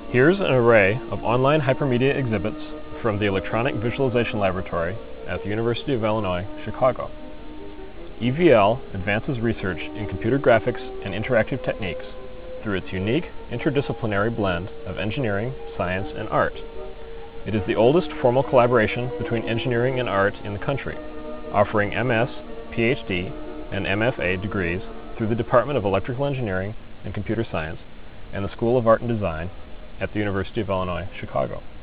Here's an array of online hypermedia exhibits from the Electronic Visualization Laboratory at the University of Illinois, Chicago. EVL advances research in computer graphics and interactive techniques through its unique interdisciplinary blend of engineering, science, and art. It is the oldest formal collaboration between engineering and art in the country, offering MS, PhD, and MFA degrees through the Department of Electrical Engineering and Computer Science and the School of Art and Design at the University of Illinois, Chicago.